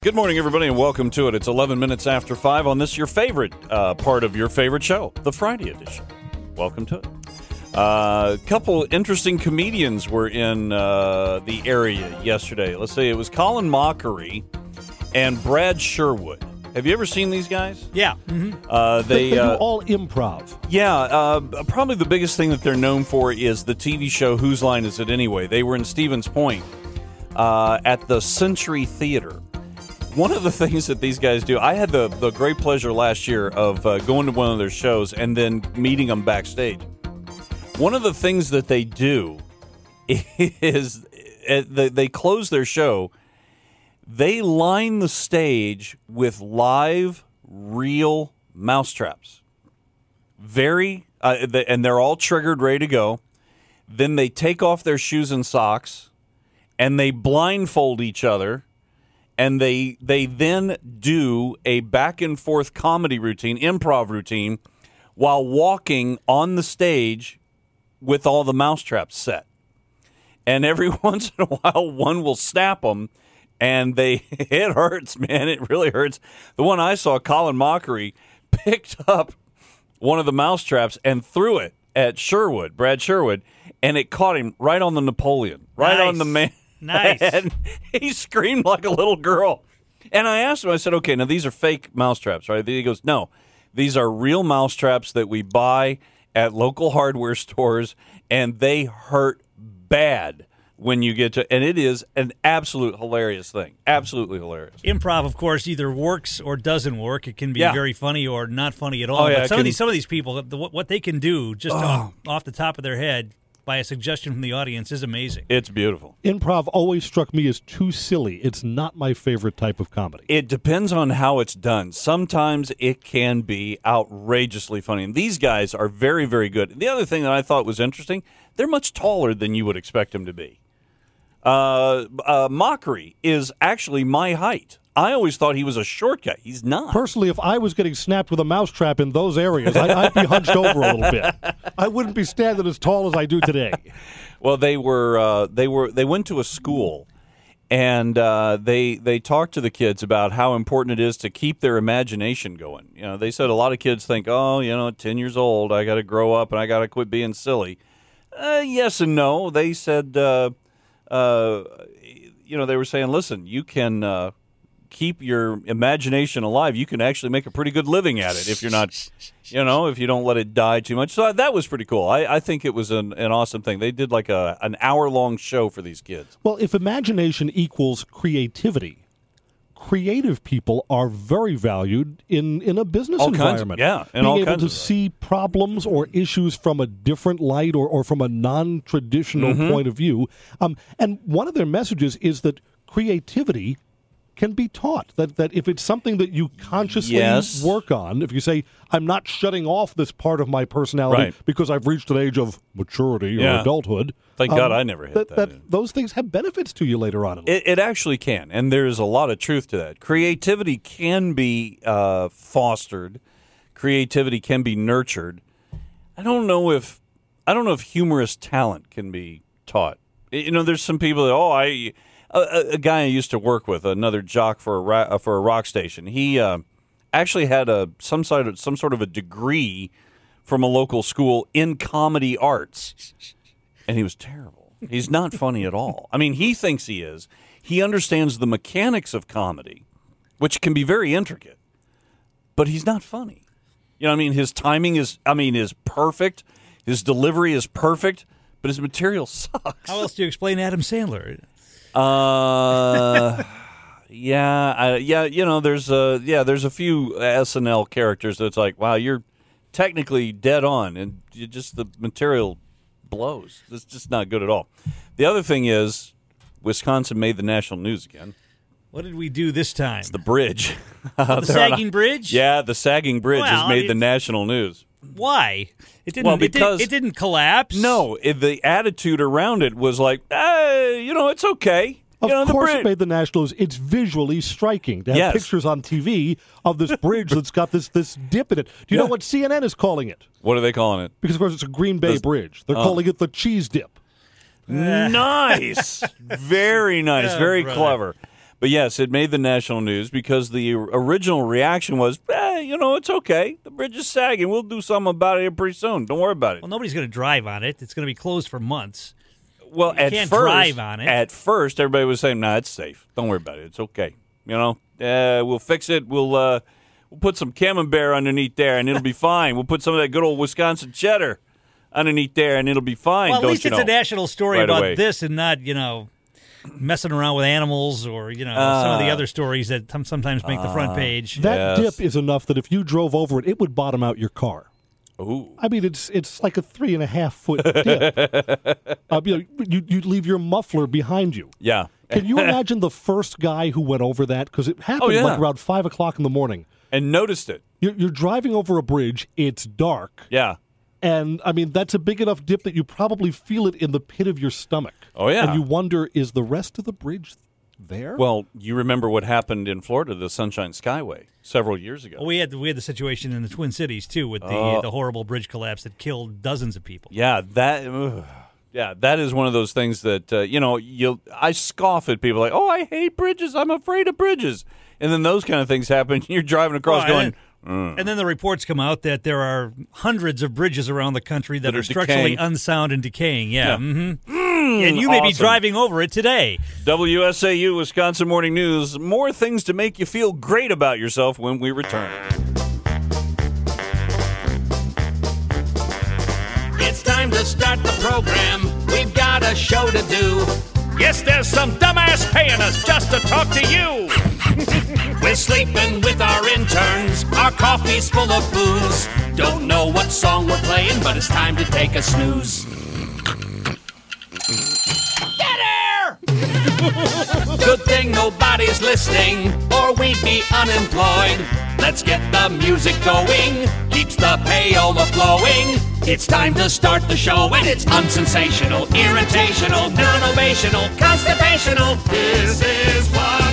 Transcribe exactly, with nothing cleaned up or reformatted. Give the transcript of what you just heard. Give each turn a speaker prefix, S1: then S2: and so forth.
S1: Good morning, everybody, and welcome to it. It's eleven minutes after five on this, your favorite uh, part of your favorite show, the Friday edition. Welcome to it. A uh, couple interesting comedians were in uh, the area yesterday. Let's see, it was Colin Mockery and Brad Sherwood. Have you ever seen these guys?
S2: Yeah. Mm-hmm.
S1: Uh, they,
S3: they, they
S1: uh,
S3: do all improv.
S1: Yeah. Uh, probably the biggest thing that they're known for is the T V show Whose Line Is It Anyway? They were in Stevens Point uh, at the Century Theater. One of the things that these guys do, I had the, the great pleasure last year of uh, going to one of their shows and then meeting them backstage. One of the things that they do is uh, they, they close their show, they line the stage with live, real mousetraps. Very, uh, they, and they're all triggered, ready to go. Then they take off their shoes and socks, and they blindfold each other. And they they then do a back and forth comedy routine, improv routine, while walking on the stage with all the mousetraps set. And every once in a while, one will snap them, and they it hurts, man. It really hurts. The one I saw, Colin Mockery, picked up one of the mousetraps and threw it at Sherwood, Brad Sherwood, and it caught him right on the Napoleon, right
S2: Nice.
S1: on the man.
S2: Nice.
S1: And he screamed like a little girl. And I asked him, I said, okay, now these are fake mousetraps, right? He goes, no, these are real mousetraps that we buy at local hardware stores, and they hurt bad when you get to, and it is an absolute hilarious thing. Absolutely hilarious.
S2: Improv, of course, either works or doesn't work. It can be
S1: Yeah.
S2: very funny or not funny at all.
S1: Oh, yeah,
S2: but some
S1: can,
S2: of these some of these people, the, what they can do just
S1: oh.
S2: off, off the top of their head by a suggestion from the audience is amazing.
S1: It's beautiful.
S3: Improv always struck me as too silly. It's not my favorite type of comedy.
S1: It depends on how it's done. Sometimes it can be outrageously funny. And these guys are very, very good. The other thing that I thought was interesting, they're much taller than you would expect them to be. Uh, uh, Mockery is actually my height. I always thought he was a short guy. He's not.
S3: Personally, if I was getting snapped with a mousetrap in those areas, I'd, I'd be hunched over a little bit. I wouldn't be standing as tall as I do today.
S1: Well, they were uh, they were they went to a school, and uh, they they talked to the kids about how important it is to keep their imagination going. You know, they said a lot of kids think, oh, you know, at ten years old, I got to grow up and I got to quit being silly. Uh, yes and no. They said, uh, uh, you know, they were saying, listen, you can. Uh, keep your imagination alive. You can actually make a pretty good living at it if you're not, you know, if you don't let it die too much. So that was pretty cool. I, I think it was an, an awesome thing. They did like a an hour-long show for these kids.
S3: Well, if imagination equals creativity, creative people are very valued in, in a business
S1: all
S3: environment.
S1: Kinds of, yeah, in
S3: Being
S1: all
S3: able
S1: kinds
S3: to
S1: of
S3: see problems or issues from a different light or, or from a non-traditional
S1: mm-hmm.
S3: point of view. Um, and one of their messages is that creativity can be taught, that that if it's something that you consciously
S1: yes.
S3: work on, if you say, I'm not shutting off this part of my personality
S1: right.
S3: because I've reached an age of maturity
S1: yeah.
S3: or adulthood.
S1: Thank
S3: um,
S1: God I never hit
S3: that.
S1: that.
S3: that those things have benefits to you later on in life.
S1: It, it actually can, and there's a lot of truth to that. Creativity can be uh, fostered. Creativity can be nurtured. I don't know if I don't know if humorous talent can be taught. You know, there's some people that, oh, I... A, a guy I used to work with, another jock for a ra- for a rock station. He uh, actually had a some sort of some sort of a degree from a local school in comedy arts, and he was terrible. He's not funny at all. I mean, he thinks he is. He understands the mechanics of comedy, which can be very intricate, but he's not funny. You know, what I mean, his timing is, I mean, is perfect. His delivery is perfect, but his material sucks.
S2: How else do you explain Adam Sandler?
S1: Uh, yeah, I, yeah. You know, there's a yeah, there's a few S N L characters that's like, wow, you're technically dead on, and you just the material blows. It's just not good at all. The other thing is, Wisconsin made the national news again.
S2: What did we do this time?
S1: It's the bridge.
S2: Oh, the sagging
S1: a,
S2: bridge?
S1: Yeah, the sagging bridge
S2: well,
S1: has made
S2: it,
S1: the national news.
S2: Why? It didn't.
S1: Well,
S2: because
S1: it,
S2: did, it didn't collapse.
S1: No, it, the attitude around it was like, hey, you know, it's okay.
S3: Of
S1: you know,
S3: course
S1: the
S3: it made the Nationals. It's visually striking to have
S1: yes.
S3: pictures on T V of this bridge that's got this this dip in it. Do you
S1: yeah.
S3: know what C N N is calling it?
S1: What are they calling it?
S3: Because, of course, it's a Green Bay
S1: This,
S3: bridge. They're
S1: uh,
S3: calling it the cheese dip.
S1: Nice. Very nice.
S2: Oh,
S1: Very
S2: brother.
S1: clever. But yes, it made the national news because the original reaction was, eh, you know, it's okay. The bridge is sagging. We'll do something about it here pretty soon. Don't worry about it.
S2: Well, nobody's going to drive on it. It's going to be closed for months.
S1: Well,
S2: you
S1: at
S2: can't
S1: first,
S2: drive on it.
S1: At first, everybody was saying, "Nah, it's safe. Don't worry about it. It's okay. You know, uh, we'll fix it. We'll uh, we'll put some camembert underneath there, and it'll be fine. We'll put some of that good old Wisconsin cheddar underneath there, and it'll be fine."
S2: Well, at
S1: don't
S2: least
S1: you
S2: it's
S1: know?
S2: a national story
S1: right
S2: about
S1: away.
S2: this, and not you know messing around with animals or you know uh, some of the other stories that t- sometimes make uh, the front page.
S3: That
S1: yes.
S3: dip is enough that if you drove over it, it would bottom out your car.
S1: Ooh.
S3: I mean, it's it's like a three and a half foot dip. uh, you know, you you leave your muffler behind you.
S1: Yeah.
S3: Can you imagine the first guy who went over that? Because it happened
S1: Oh, yeah.
S3: like around five o'clock in the morning.
S1: And noticed it.
S3: You're, you're driving over a bridge. It's dark.
S1: Yeah.
S3: And, I mean, that's a big enough dip that you probably feel it in the pit of your stomach.
S1: Oh, yeah.
S3: And you wonder, is the rest of the bridge there?
S1: Well, you remember what happened in Florida, the Sunshine Skyway, several years ago.
S2: Well, we had we had the situation in the Twin Cities too, with the
S1: Uh,
S2: the horrible bridge collapse that killed dozens of people.
S1: Yeah, that. Ugh. Yeah, that is one of those things that uh, you know. You, I scoff at people like, "Oh, I hate bridges. I'm afraid of bridges," and then those kind of things happen. You're driving across,
S2: Well,
S1: going.
S2: and, and then the reports come out that there are hundreds of bridges around the country that,
S1: That are
S2: are structurally
S1: decaying.
S2: unsound and decaying. Yeah,
S1: Yeah.
S2: Mm-hmm. Mm, and you may be
S1: awesome.
S2: driving over it today.
S1: W S A U Wisconsin Morning News. More things to make you feel great about yourself when we return.
S4: It's time to start the program. We've got a show to do. Yes, there's some dumbass paying us just to talk to you. We're sleeping with our interns. Our coffee's full of booze. Don't know what song we're playing, but it's time to take a snooze. Get here! Good thing nobody's listening, or we'd be unemployed. Let's get the music going. Keeps the payola flowing. It's time to start the show, and it's unsensational, irritational, non-ovational, constipational. This is what